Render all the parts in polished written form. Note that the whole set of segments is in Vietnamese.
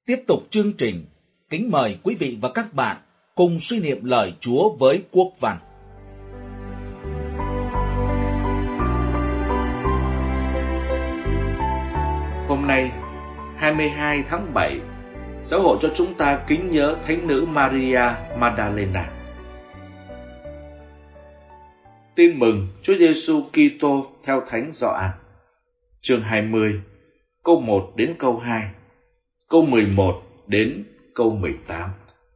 Tiếp tục chương trình, kính mời quý vị và các bạn cùng suy niệm lời Chúa với Quốc Văn. Hôm nay, 22 tháng 7, Giáo hội cho chúng ta kính nhớ Thánh nữ Maria Magdalena. Tin mừng Chúa Giêsu Kitô theo Thánh Gioan, chương 20, câu 1 đến câu 2, câu 11 đến câu 18.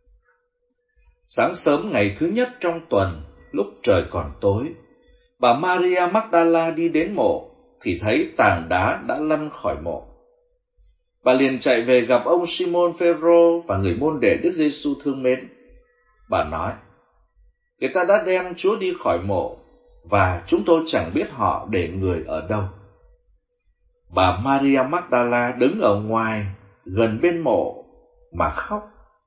Sáng sớm ngày thứ nhất trong tuần, lúc trời còn tối, bà Maria Magdala đi đến mộ thì thấy tảng đá đã lăn khỏi mộ. Bà liền chạy về gặp ông Simon Phêrô và người môn đệ Đức Giêsu thương mến. Bà nói: người ta đã đem Chúa đi khỏi mộ, và chúng tôi chẳng biết họ để người ở đâu. Bà Maria Magdala đứng ở ngoài gần bên mộ mà khóc.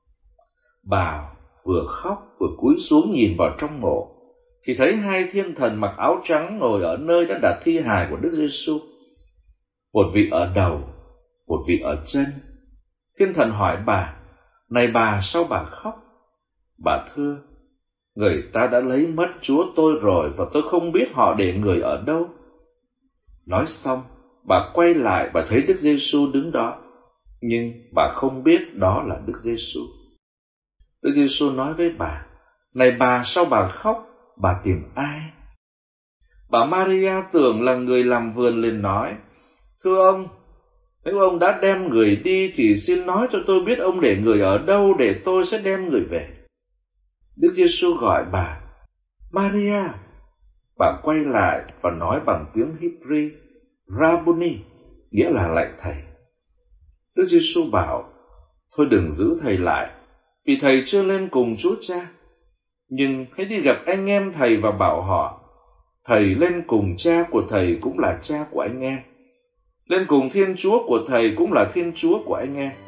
Bà vừa khóc vừa cúi xuống nhìn vào trong mộ, thì thấy hai thiên thần mặc áo trắng ngồi ở nơi đã đặt thi hài của Đức Giêsu, một vị ở đầu, một vị ở chân. Thiên thần hỏi bà: này bà, sao bà khóc? Bà thưa: người ta đã lấy mất Chúa tôi rồi, và tôi không biết họ để người ở đâu. Nói xong, bà quay lại và thấy Đức Giêsu đứng đó, nhưng bà không biết đó là Đức Giêsu. Đức Giêsu nói với bà: này bà, sao bà khóc? Bà tìm ai? Bà Maria tưởng là người làm vườn, liền nói: thưa ông, nếu ông đã đem người đi thì xin nói cho tôi biết ông để người ở đâu, để tôi sẽ đem người về. Đức Giêsu gọi bà: Maria. Bà quay lại và nói bằng tiếng Hebrew: Rabboni, nghĩa là lạy thầy. Đức Giêsu bảo: thôi đừng giữ thầy lại, vì thầy chưa lên cùng Chúa Cha. Nhưng hãy đi gặp anh em thầy và bảo họ: thầy lên cùng cha của thầy cũng là cha của anh em, lên cùng Thiên Chúa của thầy cũng là Thiên Chúa của anh em.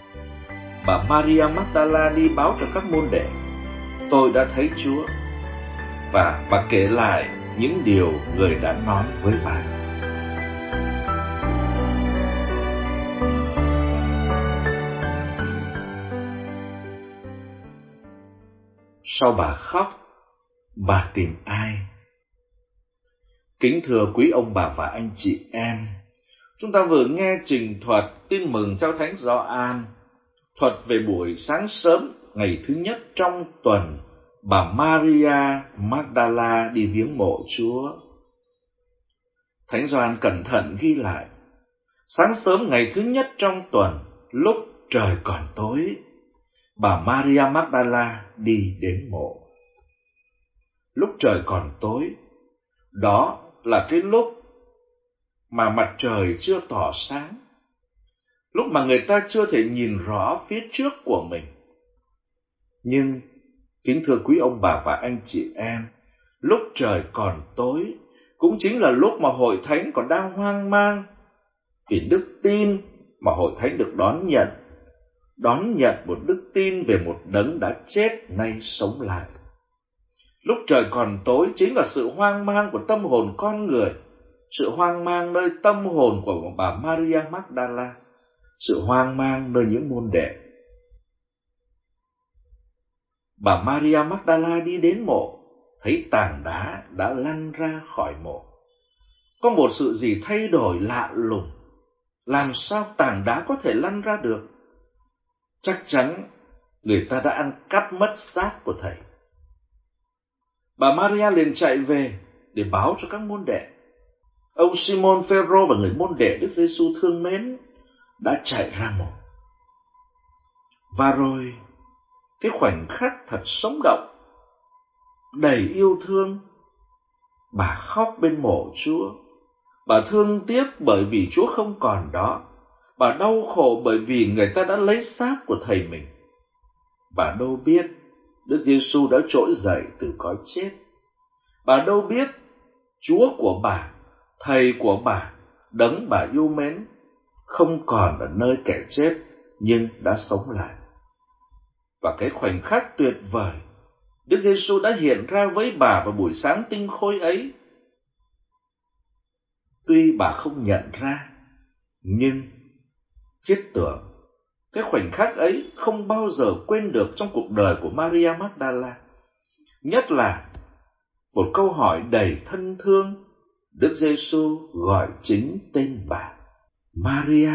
Bà Maria Magdala đi báo cho các môn đệ: tôi đã thấy Chúa. Và bà kể lại những điều người đã nói với bà. Sao bà khóc? Bà tìm ai? Kính thưa quý ông bà và anh chị em, chúng ta vừa nghe trình thuật tin mừng theo Thánh Gioan, thuật về buổi sáng sớm ngày thứ nhất trong tuần, bà Maria Magdala đi viếng mộ Chúa. Thánh Gioan cẩn thận ghi lại: sáng sớm ngày thứ nhất trong tuần, lúc trời còn tối, bà Maria Magdala đi đến mộ. Lúc trời còn tối, đó là cái lúc mà mặt trời chưa tỏ sáng, lúc mà người ta chưa thể nhìn rõ phía trước của mình. Nhưng, kính thưa quý ông bà và anh chị em, lúc trời còn tối cũng chính là lúc mà hội thánh còn đang hoang mang vì đức tin mà hội thánh được đón nhận một đức tin về một đấng đã chết nay sống lại. Lúc trời còn tối chính là sự hoang mang của tâm hồn con người, sự hoang mang nơi tâm hồn của bà Maria Magdala, sự hoang mang nơi những môn đệ. Bà Maria Magdala đi đến mộ, thấy tảng đá đã lăn ra khỏi mộ. Có một sự gì thay đổi lạ lùng. Làm sao tảng đá có thể lăn ra được? Chắc chắn người ta đã ăn cắp mất xác của thầy. Bà Maria liền chạy về để báo cho các môn đệ. Ông Simon Phêrô và người môn đệ Đức Giêsu thương mến đã chạy ra mộ. Và rồi, cái khoảnh khắc thật sống động, đầy yêu thương, bà khóc bên mộ Chúa. Bà thương tiếc bởi vì Chúa không còn đó. Bà đau khổ bởi vì người ta đã lấy xác của thầy mình. Bà đâu biết Đức Giêsu đã trỗi dậy từ cõi chết. Bà đâu biết Chúa của bà, thầy của bà, đấng bà yêu mến, không còn ở nơi kẻ chết nhưng đã sống lại. Và cái khoảnh khắc tuyệt vời, Đức Giêsu đã hiện ra với bà vào buổi sáng tinh khôi ấy. Tuy bà không nhận ra, nhưng thiết tưởng Cái khoảnh khắc ấy không bao giờ quên được trong cuộc đời của Maria Magdala. Nhất là một câu hỏi đầy thân thương, Đức Giêsu gọi chính tên bà, Maria.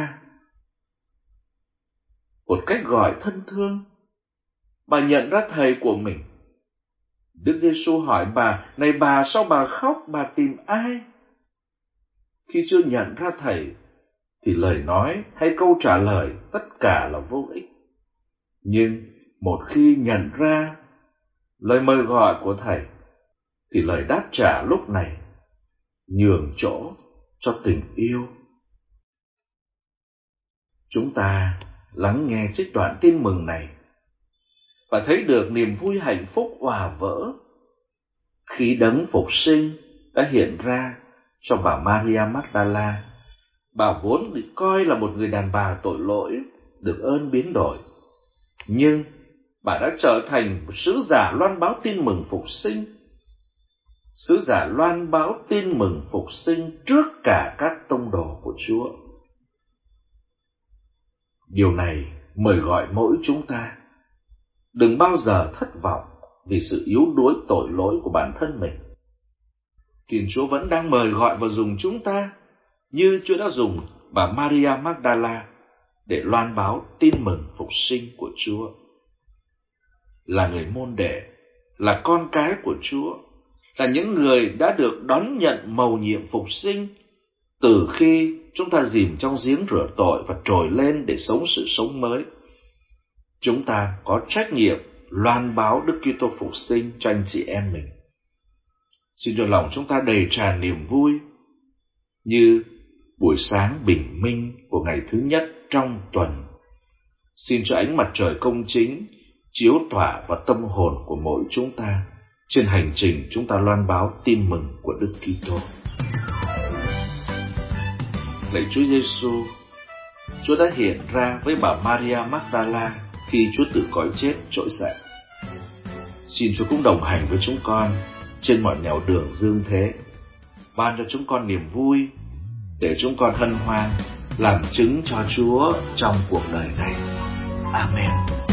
Một cách gọi thân thương, bà nhận ra thầy của mình. Đức Giêsu hỏi bà, này bà, sao bà khóc, bà tìm ai? Khi chưa nhận ra thầy, thì lời nói hay câu trả lời tất cả là vô ích. Nhưng một khi nhận ra lời mời gọi của thầy, thì lời đáp trả lúc này nhường chỗ cho tình yêu. Chúng ta lắng nghe trích đoạn tin mừng này và thấy được niềm vui hạnh phúc òa vỡ khi đấng phục sinh đã hiện ra cho bà Maria Magdala. Bà vốn bị coi là một người đàn bà tội lỗi, được ơn biến đổi, nhưng bà đã trở thành một sứ giả loan báo tin mừng phục sinh. Sứ giả loan báo tin mừng phục sinh trước cả các tông đồ của Chúa. Điều này mời gọi mỗi chúng ta đừng bao giờ thất vọng vì sự yếu đuối tội lỗi của bản thân mình. Thiên Chúa vẫn đang mời gọi và dùng chúng ta như Chúa đã dùng bà Maria Magdala để loan báo tin mừng phục sinh của Chúa. Là người môn đệ, là con cái của Chúa, là những người đã được đón nhận mầu nhiệm phục sinh từ khi chúng ta dìm trong giếng rửa tội và trồi lên để sống sự sống mới. Chúng ta có trách nhiệm loan báo Đức Kitô phục sinh cho anh chị em mình. Xin cho lòng chúng ta đầy tràn niềm vui như buổi sáng bình minh của ngày thứ nhất trong tuần. Xin cho ánh mặt trời công chính chiếu tỏa vào tâm hồn của mỗi chúng ta trên hành trình chúng ta loan báo tin mừng của Đức Kitô. Lạy Chúa Giêsu, Chúa đã hiện ra với bà Maria Magdala khi Chúa từ cõi chết trỗi dậy. Xin Chúa cũng đồng hành với chúng con trên mọi nẻo đường dương thế, ban cho chúng con niềm vui để chúng con hân hoan làm chứng cho Chúa trong cuộc đời này. Amen.